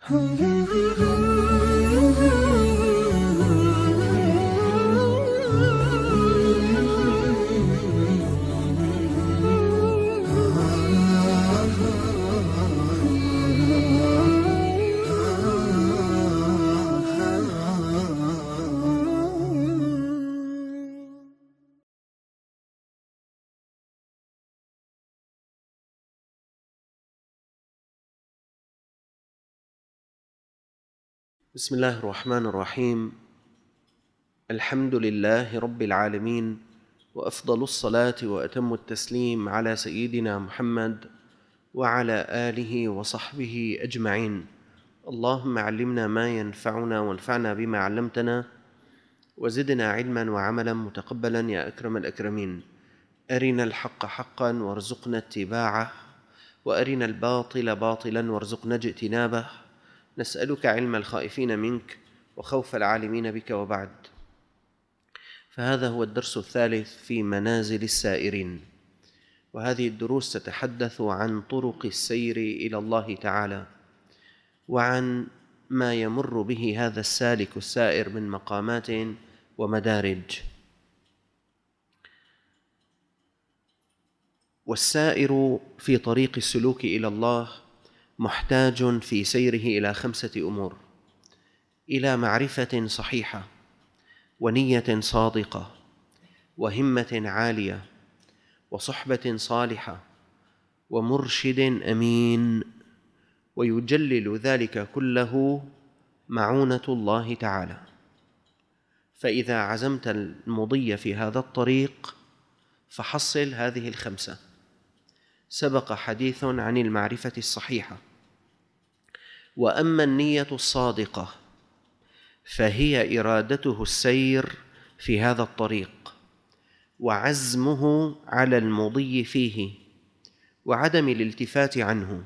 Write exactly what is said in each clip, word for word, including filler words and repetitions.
بسم الله الرحمن الرحيم. الحمد لله رب العالمين، وأفضل الصلاة وأتم التسليم على سيدنا محمد وعلى آله وصحبه أجمعين. اللهم علمنا ما ينفعنا وانفعنا بما علمتنا، وزدنا علما وعملا متقبلا يا أكرم الأكرمين. أرنا الحق حقا وارزقنا اتباعه، وأرنا الباطل باطلا وارزقنا اجتنابه. نسألك علم الخائفين منك وخوف العالمين بك، وبعد. فهذا هو الدرس الثالث في منازل السائرين، وهذه الدروس تتحدث عن طرق السير إلى الله تعالى، وعن ما يمر به هذا السالك السائر من مقامات ومدارج. والسائر في طريق السلوك إلى الله محتاج في سيره إلى خمسة أمور: إلى معرفة صحيحة، ونية صادقة، وهمة عالية، وصحبة صالحة، ومرشد أمين. ويجلل ذلك كله معونة الله تعالى. فإذا عزمت المضي في هذا الطريق فحصل هذه الخمسة. سبق حديث عن المعرفة الصحيحة. وأما النية الصادقة فهي إرادته السير في هذا الطريق، وعزمه على المضي فيه، وعدم الالتفات عنه.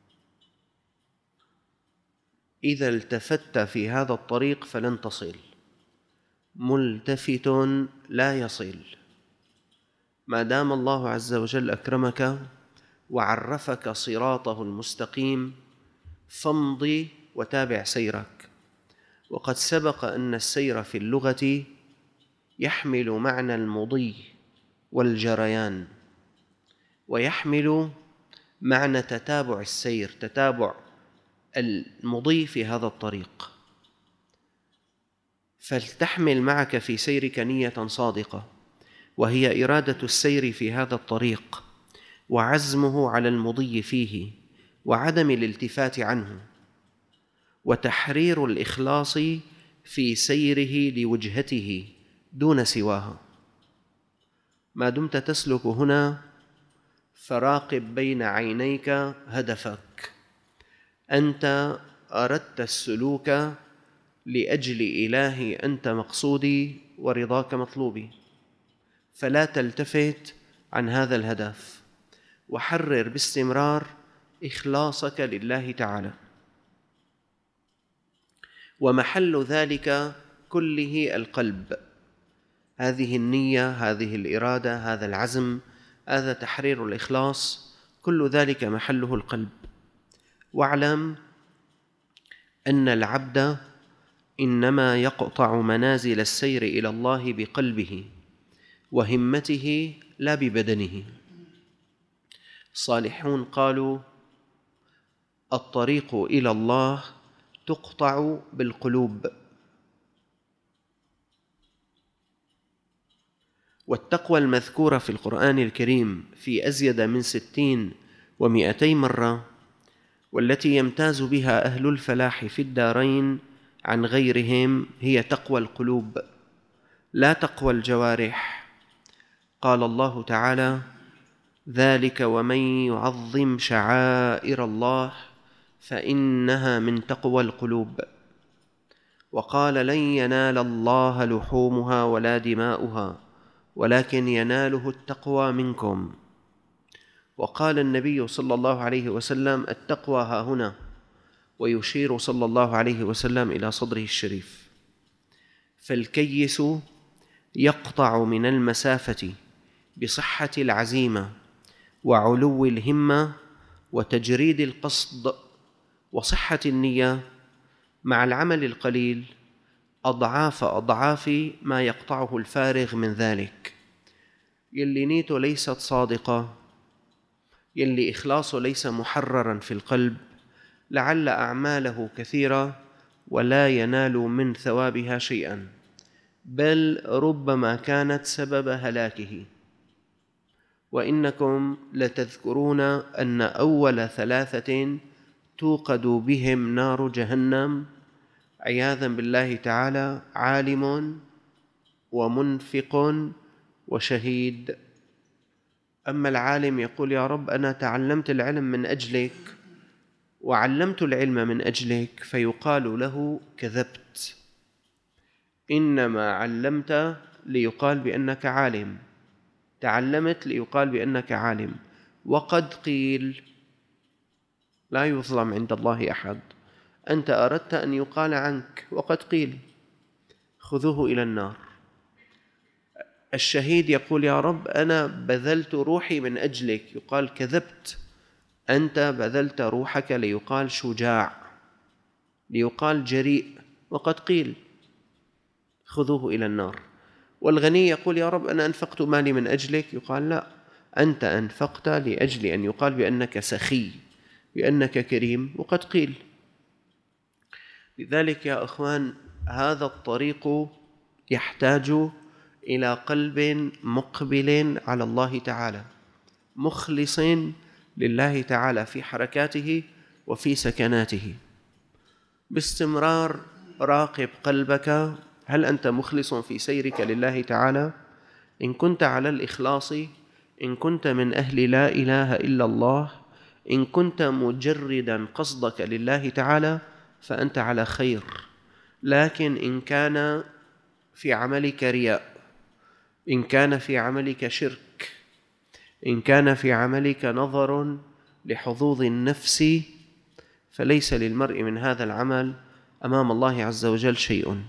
إذا التفت في هذا الطريق فلن تصل، ملتفت لا يصل. ما دام الله عز وجل أكرمك وعرفك صراطه المستقيم فامضي وتابع سيرك. وقد سبق أن السير في اللغة يحمل معنى المضي والجريان، ويحمل معنى تتابع السير، تتابع المضي في هذا الطريق. فلتحمل معك في سيرك نية صادقة، وهي إرادة السير في هذا الطريق، وعزمه على المضي فيه، وعدم الالتفات عنه، وتحرير الإخلاص في سيره لوجهته دون سواها. ما دمت تسلك هنا فراقب بين عينيك هدفك. أنت أردت السلوك لأجل إلهي أنت مقصودي ورضاك مطلوبي، فلا تلتفت عن هذا الهدف، وحرر باستمرار إخلاصك لله تعالى. ومحل ذلك كله القلب. هذه النية، هذه الإرادة، هذا العزم، هذا تحرير الإخلاص، كل ذلك محله القلب. واعلم أن العبد إنما يقطع منازل السير إلى الله بقلبه وهمته لا ببدنه. الصالحون قالوا: الطريق إلى الله تقطع بالقلوب. والتقوى المذكورة في القرآن الكريم في أزيد من ستين ومئتي مرة، والتي يمتاز بها أهل الفلاح في الدارين عن غيرهم، هي تقوى القلوب لا تقوى الجوارح. قال الله تعالى: ذلك ومن يعظم شعائر الله فإنها من تقوى القلوب. وقال: لن ينال الله لحومها ولا دماؤها ولكن يناله التقوى منكم. وقال النبي صلى الله عليه وسلم: التقوى ها هنا، ويشير صلى الله عليه وسلم إلى صدره الشريف. فالكيس يقطع من المسافة بصحة العزيمة وعلو الهمة وتجريد القصد، وصحة النية مع العمل القليل أضعاف أضعاف ما يقطعه الفارغ من ذلك. يلي نيته ليست صادقة، يلي إخلاصه ليس محرراً في القلب، لعل أعماله كثيرة ولا ينال من ثوابها شيئاً، بل ربما كانت سبب هلاكه. وإنكم لتذكرون أن أول ثلاثة توقد بهم نار جهنم عياذا بالله تعالى عالم ومنفق وشهيد. أما العالم يقول يا رب أنا تعلمت العلم من أجلك وعلمت العلم من أجلك، فيقال له كذبت، إنما علمت ليقال بأنك عالم، تعلمت ليقال بأنك عالم. وقد قيل لا يظلم عند الله أحد، أنت أردت أن يقال عنك وقد قيل خذوه إلى النار. الشهيد يقول يا رب أنا بذلت روحي من أجلك، يقال كذبت، أنت بذلت روحك ليقال شجاع، ليقال جريء، وقد قيل خذوه إلى النار. والغني يقول يا رب أنا أنفقت مالي من أجلك، يقال لا، أنت أنفقت لأجل أن يقال بأنك سخي، بأنك كريم، وقد قيل. لذلك يا أخوان هذا الطريق يحتاج إلى قلب مقبل على الله تعالى، مخلص لله تعالى في حركاته وفي سكناته. باستمرار راقب قلبك، هل أنت مخلص في سيرك لله تعالى؟ إن كنت على الإخلاص، إن كنت من أهل لا إله إلا الله، إن كنت مجردا قصدك لله تعالى فأنت على خير. لكن إن كان في عملك رياء، إن كان في عملك شرك، إن كان في عملك نظر لحظوظ النفس، فليس للمرء من هذا العمل أمام الله عز وجل شيء.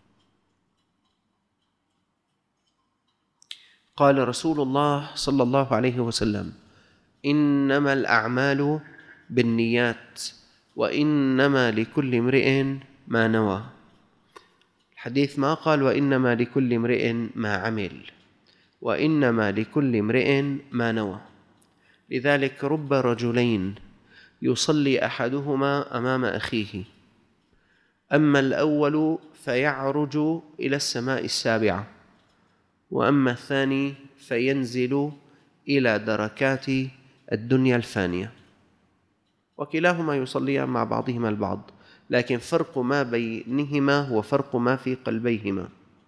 قال رسول الله صلى الله عليه وسلم إنما الأعمال بالنيات وإنما لكل امرئ ما نوى. الحديث ما قال وإنما لكل امرئ ما عمل، وإنما لكل امرئ ما نوى. لذلك رب رجلين يصلي أحدهما أمام أخيه، أما الأول فيعرج إلى السماء السابعة، وأما الثاني فينزل إلى دركات الدنيا الفانية، وكلاهما يصليان مع بعضهما البعض، لكن فرق ما بينهما هو فرق ما في قلبيهما.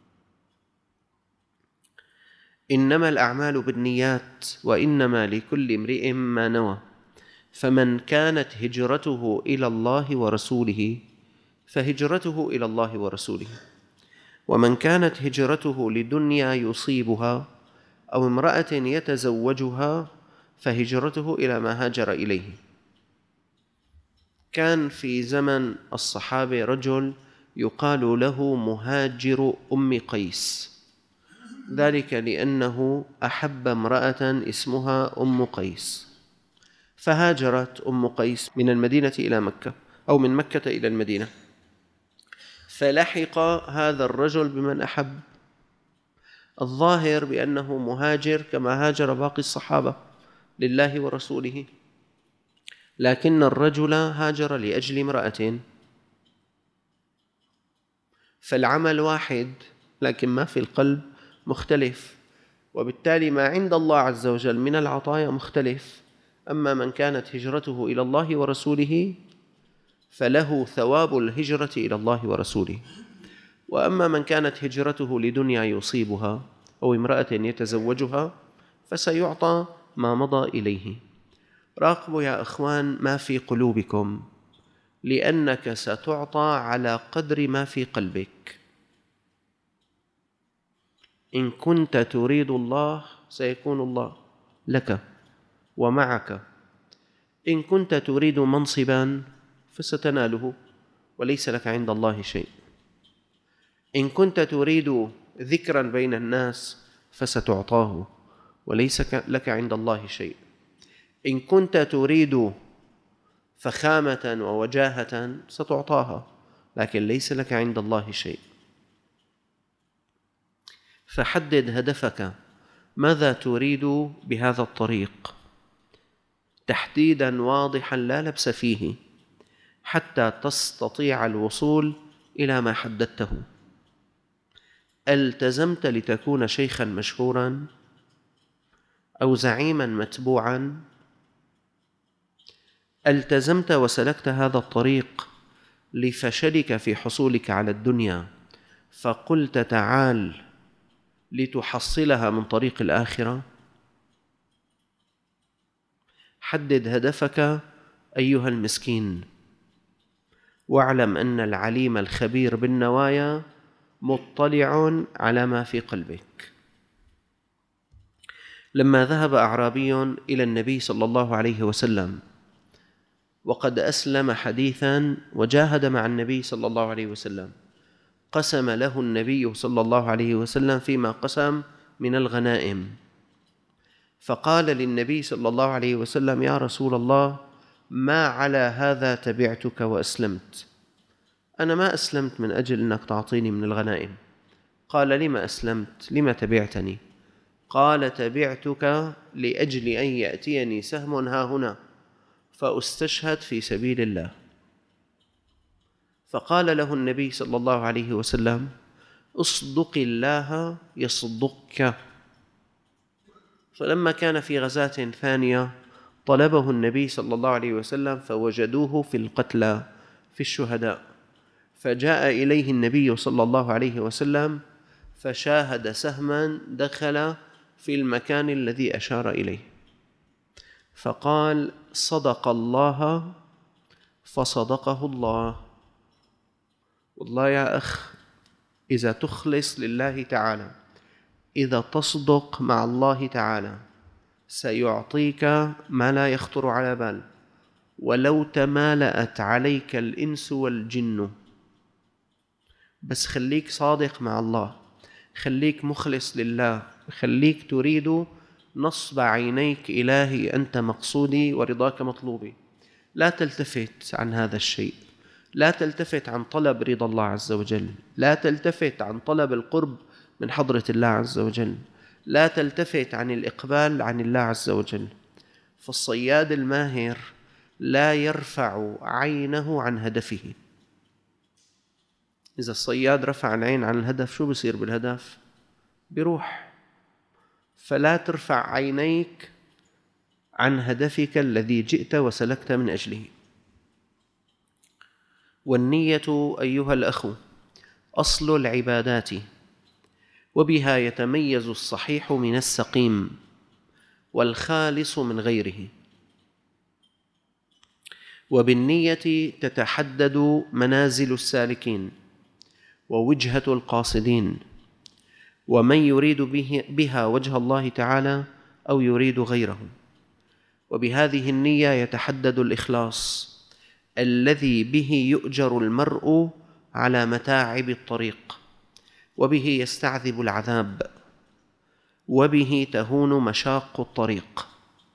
إنما الأعمال بالنيات وإنما لكل امرئ ما نوى، فمن كانت هجرته إلى الله ورسوله فهجرته إلى الله ورسوله، ومن كانت هجرته لدنيا يصيبها أو امرأة يتزوجها فهجرته إلى ما هاجر إليه. كان في زمن الصحابة رجل يقال له مهاجر أم قيس، ذلك لأنه أحب امرأة اسمها أم قيس، فهاجرت أم قيس من المدينة إلى مكة أو من مكة إلى المدينة، فلحق هذا الرجل بمن أحب. الظاهر بأنه مهاجر كما هاجر باقي الصحابة لله ورسوله، لكن الرجل هاجر لأجل امرأة، فالعمل واحد لكن ما في القلب مختلف، وبالتالي ما عند الله عز وجل من العطايا مختلف. أما من كانت هجرته إلى الله ورسوله فله ثواب الهجرة إلى الله ورسوله، وأما من كانت هجرته لدنيا يصيبها أو امرأة يتزوجها فسيعطى ما مضى إليه. راقبوا يا أخوان ما في قلوبكم، لأنك ستعطى على قدر ما في قلبك. إن كنت تريد الله سيكون الله لك ومعك، إن كنت تريد منصبا فستناله وليس لك عند الله شيء، إن كنت تريد ذكرا بين الناس فستعطاه وليس لك عند الله شيء، إن كنت تريد فخامة ووجاهة ستعطاها، لكن ليس لك عند الله شيء. فحدد هدفك، ماذا تريد بهذا الطريق تحديداً واضحاً لا لبس فيه، حتى تستطيع الوصول إلى ما حددته. التزمت لتكون شيخاً مشهوراً أو زعيماً متبوعاً؟ التزمت وسلكت هذا الطريق لفشلك في حصولك على الدنيا، فقلت تعال لتحصلها من طريق الآخرة؟ حدد هدفك أيها المسكين، واعلم أن العليم الخبير بالنوايا مطلع على ما في قلبك. لما ذهب أعرابي إلى النبي صلى الله عليه وسلم وقد أسلم حديثاً وجاهد مع النبي صلى الله عليه وسلم، قسم له النبي صلى الله عليه وسلم فيما قسم من الغنائم، فقال للنبي صلى الله عليه وسلم: يا رسول الله، ما على هذا تبعتك وأسلمت؟ أنا ما أسلمت من أجل أنك تعطيني من الغنائم. قال: لما أسلمت؟ لما تبعتني؟ قال: تبعتك لأجل أن يأتيني سهم ها هنا فأستشهد في سبيل الله. فقال له النبي صلى الله عليه وسلم: اصدق الله يصدقك. فلما كان في غزاة ثانية طلبه النبي صلى الله عليه وسلم فوجدوه في القتلى، في الشهداء، فجاء إليه النبي صلى الله عليه وسلم فشاهد سهما دخل في المكان الذي أشار إليه، فقال: صدق الله فصدقه الله. والله يا أخ، إذا تخلص لله تعالى، إذا تصدق مع الله تعالى، سيعطيك ما لا يخطر على بال، ولو تمالأت عليك الإنس والجن. بس خليك صادق مع الله، خليك مخلص لله، خليك تريد نصب عينيك: إلهي أنت مقصودي ورضاك مطلوبي. لا تلتفت عن هذا الشيء، لا تلتفت عن طلب رضا الله عز وجل، لا تلتفت عن طلب القرب من حضرة الله عز وجل، لا تلتفت عن الإقبال عن الله عز وجل. فالصياد الماهر لا يرفع عينه عن هدفه. إذا الصياد رفع العين عن الهدف، شو بصير بالهدف؟ بيروح. فلا ترفع عينيك عن هدفك الذي جئت وسلكت من أجله. والنية أيها الأخ أصل العبادات، وبها يتميز الصحيح من السقيم والخالص من غيره. وبالنية تتحدد منازل السالكين ووجهة القاصدين، ومن يريد بها وجه الله تعالى أو يريد غيره. وبهذه النية يتحدد الإخلاص الذي به يؤجر المرء على متاعب الطريق، وبه يستعذب العذاب، وبه تهون مشاق الطريق.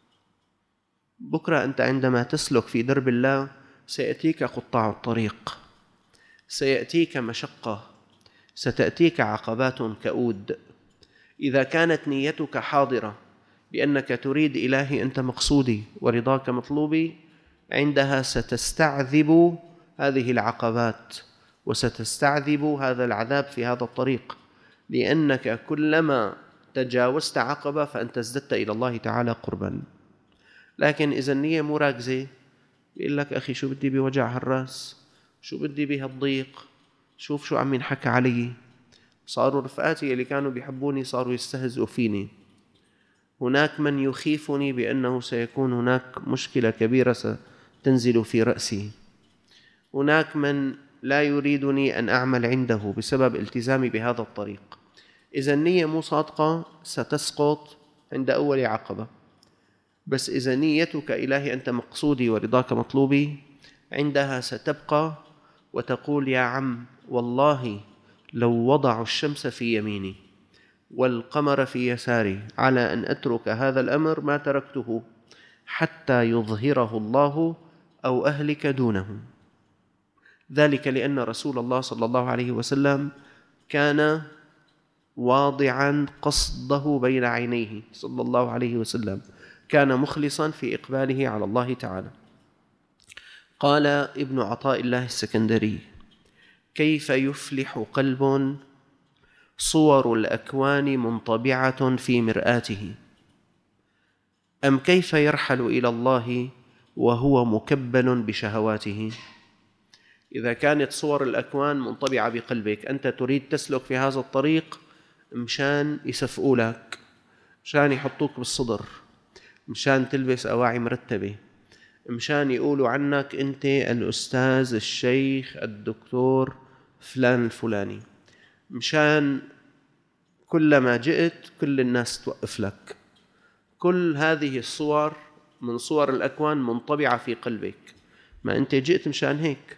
بكرة أنت عندما تسلك في درب الله سيأتيك قطاع الطريق، سيأتيك مشقة، ستأتيك عقبات كؤود. إذا كانت نيتك حاضرة بأنك تريد إلهي أنت مقصودي ورضاك مطلوبي، عندها ستستعذب هذه العقبات وستستعذب هذا العذاب في هذا الطريق، لأنك كلما تجاوزت عقبة فأنت ازددت إلى الله تعالى قربا. لكن إذا النية مو راكزة، بيقول لك أخي شو بدي بوجع هالراس، شو بدي بهالضيق، شوف شو عم ينحكى علي. صاروا رفقاتي اللي كانوا بيحبوني صاروا يستهزئوا فيني. هناك من يخيفني بأنه سيكون هناك مشكلة كبيرة ستنزل في رأسي. هناك من لا يريدني أن أعمل عنده بسبب التزامي بهذا الطريق. إذا النية مو صادقة ستسقط عند أول عقبة. بس إذا نيتك إلهي أنت مقصودي ورضاك مطلوبي، عندها ستبقى وتقول: يا عم والله لو وضعوا الشمس في يميني والقمر في يساري على أن أترك هذا الأمر ما تركته حتى يظهره الله أو أهلك دونهم. ذلك لأن رسول الله صلى الله عليه وسلم كان واضعا قصده بين عينيه صلى الله عليه وسلم، كان مخلصا في إقباله على الله تعالى. قال ابن عطاء الله السكندري: كيف يفلح قلب صور الأكوان منطبعة في مرآته، أم كيف يرحل إلى الله وهو مكبل بشهواته؟ إذا كانت صور الأكوان منطبعة بقلبك، أنت تريد تسلك في هذا الطريق مشان يسفقوا لك، مشان يحطوك بالصدر، مشان تلبس أواعي مرتبة، مشان يقولوا عنك أنت الأستاذ الشيخ الدكتور فلان الفلاني، مشان كلما جئت كل الناس توقف لك. كل هذه الصور من صور الأكوان منطبعة في قلبك، ما أنت جئت مشان هيك.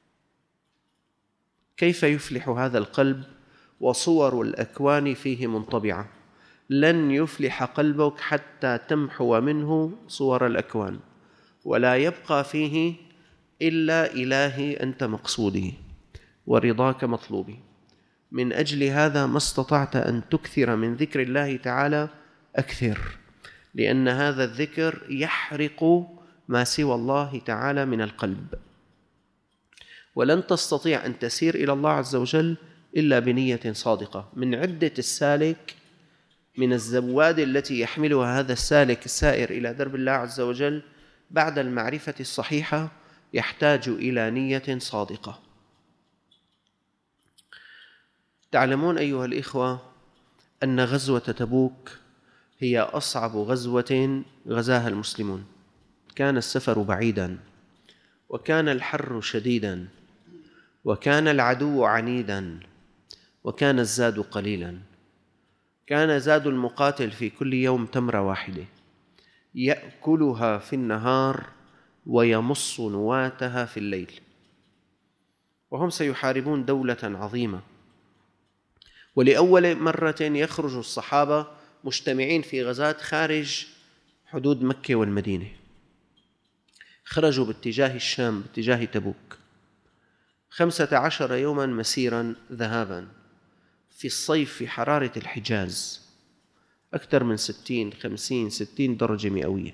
كيف يفلح هذا القلب وصور الأكوان فيه منطبعة؟ لن يفلح قلبك حتى تمحو منه صور الأكوان، ولا يبقى فيه إلا إلهي أنت مقصودي ورضاك مطلوبي. من أجل هذا ما استطعت أن تكثر من ذكر الله تعالى أكثر، لأن هذا الذكر يحرق ما سوى الله تعالى من القلب، ولن تستطيع أن تسير إلى الله عز وجل إلا بنية صادقة. من عدة السالك، من الزواد التي يحملها هذا السالك السائر إلى درب الله عز وجل بعد المعرفة الصحيحة، يحتاج إلى نية صادقة. تعلمون أيها الإخوة أن غزوة تبوك هي أصعب غزوة غزاها المسلمون. كان السفر بعيدا، وكان الحر شديدا، وكان العدو عنيدا، وكان الزاد قليلا. كان زاد المقاتل في كل يوم تمرة واحدة يأكلها في النهار ويمص نواتها في الليل، وهم سيحاربون دولة عظيمة. ولأول مرة يخرج الصحابة مجتمعين في غزاة خارج حدود مكة والمدينة. خرجوا باتجاه الشام، باتجاه تبوك، خمسة عشر يوما مسيرا ذهابا في الصيف في حرارة الحجاز، أكثر من ستين خمسين ستين درجة مئوية.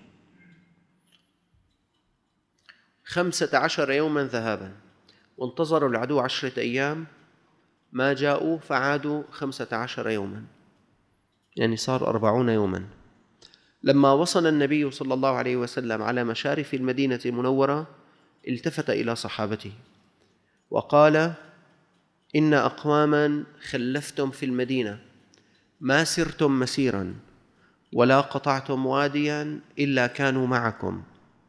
خمسة عشر يوما ذهابا، وانتظروا العدو عشرة أيام ما جاءوا، فعادوا خمسة عشر يوما، يعني صار أربعون يوما. لما وصل النبي صلى الله عليه وسلم على مشارف المدينة المنورة، التفت إلى صحابته وقال: إن أقواما خلفتم في المدينة ما سرتم مسيرا ولا قطعتم واديا إلا كانوا معكم.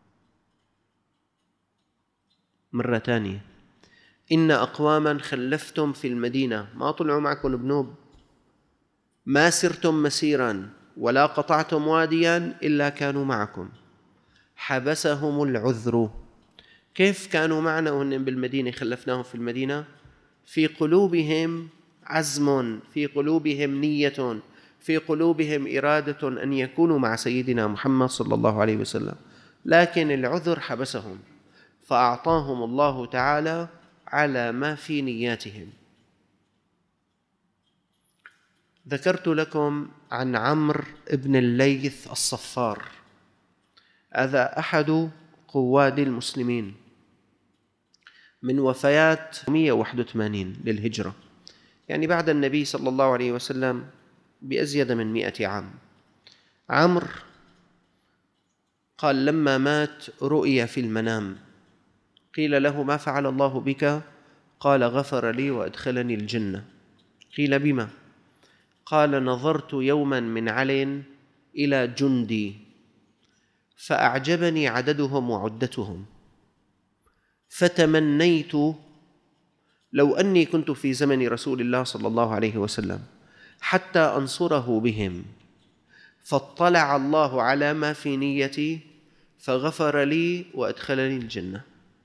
مرة ثانية: إن أقواما خلفتم في المدينة، ما طلعوا معكم بنوب، ما سرتم مسيرا ولا قطعتم واديا إلا كانوا معكم. حبسهم العذر. كيف كانوا معنا وهن بالمدينة خلفناهم في المدينة؟ في قلوبهم عزم، في قلوبهم نية، في قلوبهم إرادة أن يكونوا مع سيدنا محمد صلى الله عليه وسلم، لكن العذر حبسهم، فأعطاهم الله تعالى على ما في نياتهم. ذكرت لكم عن عمرو بن الليث الصفار، هذا أحد قواد المسلمين من وفيات مئة وواحد وثمانين للهجرة، يعني بعد النبي صلى الله عليه وسلم بأزيد من مئة عام. عمرو قال لما مات رؤي في المنام، قيل له: ما فعل الله بك؟ قال: غفر لي وأدخلني الجنة. قيل: بما؟ قال: نظرت يوما من علي إلى جندي فأعجبني عددهم وعدتهم، فتمنيت لو أني كنت في زمن رسول الله صلى الله عليه وسلم حتى أنصره بهم، فاطلع الله على ما في نيتي فغفر لي وأدخلني الجنة.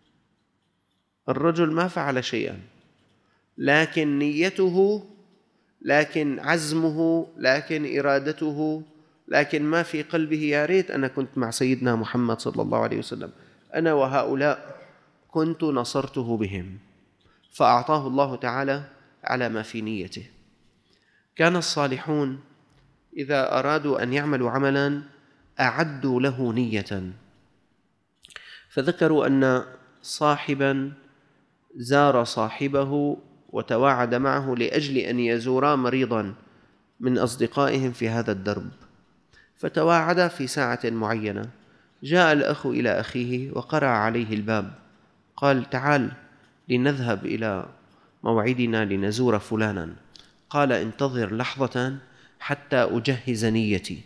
الرجل ما فعل شيئا، لكن نيته، لكن عزمه، لكن إرادته، لكن ما في قلبه: يا ريت أنا كنت مع سيدنا محمد صلى الله عليه وسلم، أنا وهؤلاء كنت نصرته بهم، فأعطاه الله تعالى على ما في نيته. كان الصالحون إذا أرادوا أن يعملوا عملاً أعدوا له نية، فذكروا أن صاحباً زار صاحبه وتواعد معه لأجل أن يزورا مريضاً من أصدقائهم في هذا الدرب، فتواعدا في ساعة معينة. جاء الأخ إلى أخيه وقرع عليه الباب، قال: تعال لنذهب إلى موعدنا لنزور فلانا. قال: انتظر لحظة حتى أجهز نيتي.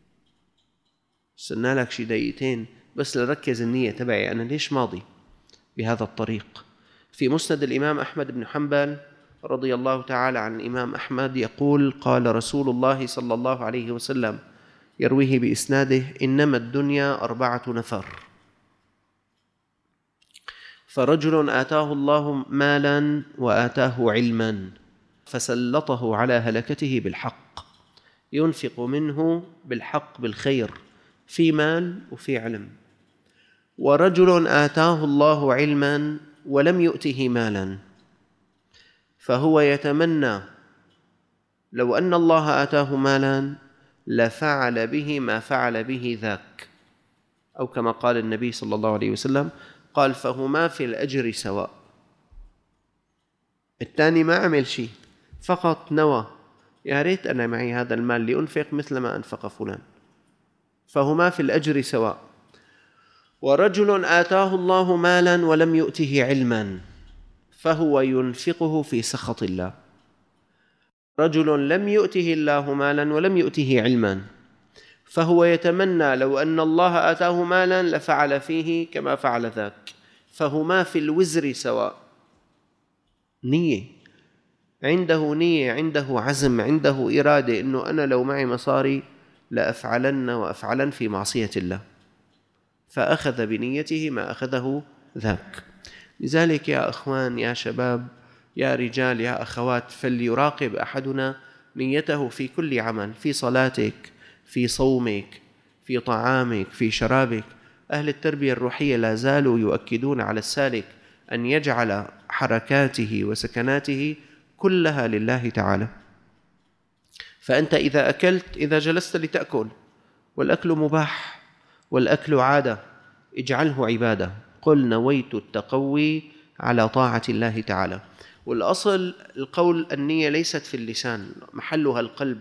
استنى لك شي دقيقتين بس لركز النية تبعي أنا ليش ماضي بهذا الطريق. في مسند الإمام أحمد بن حنبل رضي الله تعالى عن الإمام أحمد يقول: قال رسول الله صلى الله عليه وسلم، يرويه بإسناده: إنما الدنيا أربعة نفر، فرجل آتاه الله مالا وآتاه علما فسلطه على هلكته بالحق، ينفق منه بالحق بالخير في مال وفي علم. ورجل آتاه الله علما ولم يؤته مالا، فهو يتمنى لو أن الله آتاه مالا لفعل به ما فعل به ذاك، أو كما قال النبي صلى الله عليه وسلم قال: فهما في الأجر سواء. الثاني ما عمل شيء، فقط نوى يا ريت أنا معي هذا المال لأنفق مثل ما أنفق فلان، فهما في الأجر سواء. ورجل آتاه الله مالا ولم يؤته علما، فهو ينفقه في سخط الله. رجل لم يؤته الله مالا ولم يؤته علما، فهو يتمنى لو أن الله آتاه مالا لفعل فيه كما فعل ذاك، فهما في الوزر سواء. نية، عنده نية، عنده عزم، عنده إرادة إنه أنا لو معي مصاري لأفعلن وأفعلن في معصية الله، فأخذ بنيته ما أخذه ذاك. لذلك يا أخوان، يا شباب، يا رجال، يا أخوات، فليراقب أحدنا نيته في كل عمل، في صلاتك، في صومك، في طعامك، في شرابك. أهل التربية الروحية لا زالوا يؤكدون على السالك أن يجعل حركاته وسكناته كلها لله تعالى. فأنت إذا أكلت، إذا جلست لتأكل والأكل مباح والأكل عادة، اجعله عبادة. قل نويت التقوي على طاعة الله تعالى. والأصل القول النية ليست في اللسان، محلها القلب.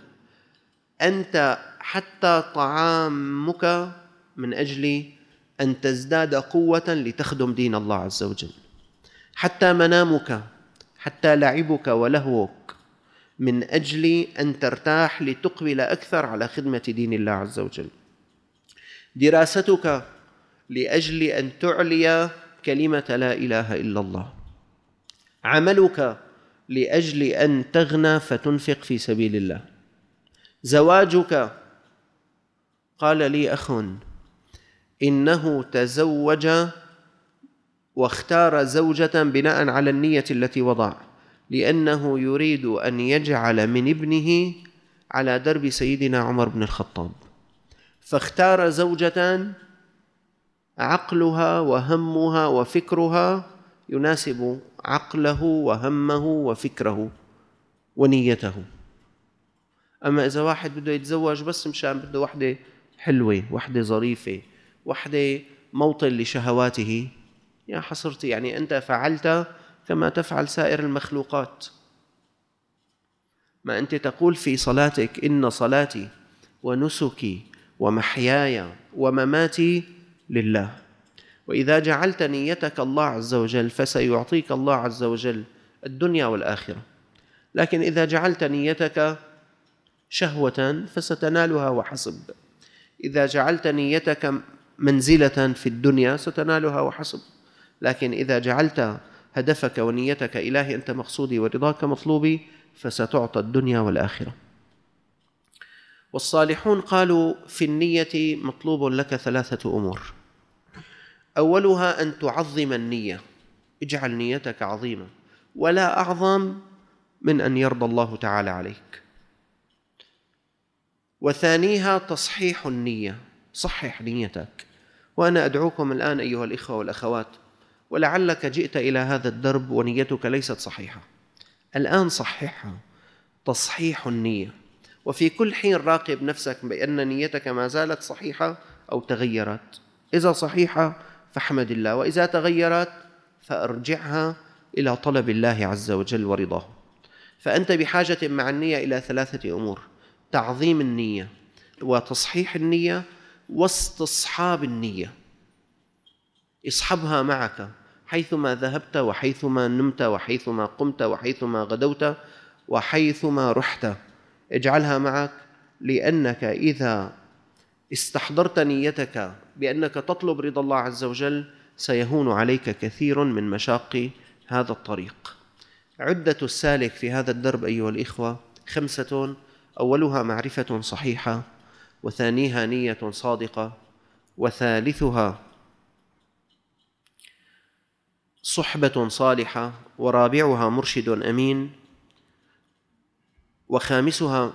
أنت حتى طعامك من أجل أن تزداد قوة لتخدم دين الله عز وجل، حتى منامك، حتى لعبك ولهوك من أجل أن ترتاح لتقبل أكثر على خدمة دين الله عز وجل. دراستك لأجل أن تعلي كلمة لا إله إلا الله. عملك لأجل أن تغنى فتنفق في سبيل الله. زواجك، قال لي أخ إنه تزوج واختار زوجة بناء على النية التي وضع، لأنه يريد أن يجعل من ابنه على درب سيدنا عمر بن الخطاب، فاختار زوجة عقلها وهمها وفكرها يناسب عقله وهمه وفكره ونيته. أما إذا واحد بده يتزوج بس مشان بده وحدة حلوة، وحدة ظريفة، وحدة موطن لشهواته، يا حصرتي، يعني أنت فعلت كما تفعل سائر المخلوقات. ما أنت تقول في صلاتك: إن صلاتي ونسكي ومحياي ومماتي لله. وإذا جعلت نيتك الله عز وجل فسيعطيك الله عز وجل الدنيا والآخرة. لكن إذا جعلت نيتك شهوة فستنالها وحسب. إذا جعلت نيتك منزلة في الدنيا ستنالها وحسب. لكن إذا جعلت هدفك ونيتك إلهي أنت مقصودي ورضاك مطلوبي فستعطى الدنيا والآخرة. والصالحون قالوا في النية مطلوب لك ثلاثة أمور. أولها أن تعظم النية، اجعل نيتك عظيمة، ولا أعظم من أن يرضى الله تعالى عليك. وثانيها تصحيح النية، صحح نيتك وأنا أدعوكم الآن أيها الإخوة والأخوات، ولعلك جئت إلى هذا الدرب ونيتك ليست صحيحة، الآن صححها تصحيح النية، وفي كل حين راقب نفسك بأن نيتك ما زالت صحيحة أو تغيرت. إذا صحيحة فاحمد الله، وإذا تغيرت فأرجعها إلى طلب الله عز وجل ورضاه. فأنت بحاجة مع النية إلى ثلاثة أمور: تعظيم النية، وتصحيح النية، واستصحاب النية. اصحبها معك حيثما ذهبت وحيثما نمت وحيثما قمت وحيثما غدوت وحيثما رحت، اجعلها معك، لأنك إذا استحضرت نيتك بأنك تطلب رضا الله عز وجل سيهون عليك كثير من مشاق هذا الطريق. عدة السالك في هذا الدرب أيها الإخوة خمسة: أولها معرفة صحيحة، وثانيها نية صادقة، وثالثها صحبة صالحة، ورابعها مرشد أمين، وخامسها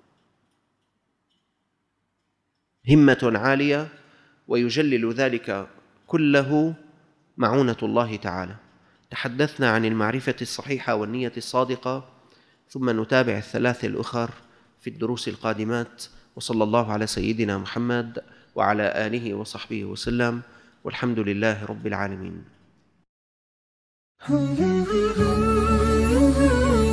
همة عالية، ويجلل ذلك كله معونة الله تعالى. تحدثنا عن المعرفة الصحيحة والنية الصادقة، ثم نتابع الثلاث الأخر في الدروس القادمات. وصلى الله على سيدنا محمد وعلى آله وصحبه وسلم، والحمد لله رب العالمين.